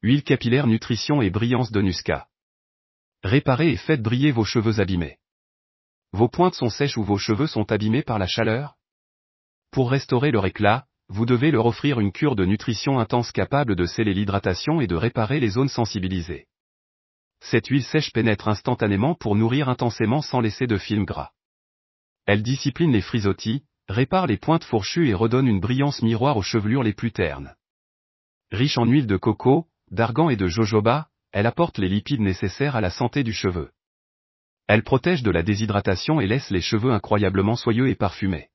Huile capillaire nutrition et brillance de Nusca. Réparez et faites briller vos cheveux abîmés. Vos pointes sont sèches ou vos cheveux sont abîmés par la chaleur? Pour restaurer leur éclat, vous devez leur offrir une cure de nutrition intense capable de sceller l'hydratation et de réparer les zones sensibilisées. Cette huile sèche pénètre instantanément pour nourrir intensément sans laisser de film gras. Elle discipline les frisottis, répare les pointes fourchues et redonne une brillance miroir aux chevelures les plus ternes. Riche en huile de coco, d'argan et de jojoba, elle apporte les lipides nécessaires à la santé du cheveu. Elle protège de la déshydratation et laisse les cheveux incroyablement soyeux et parfumés.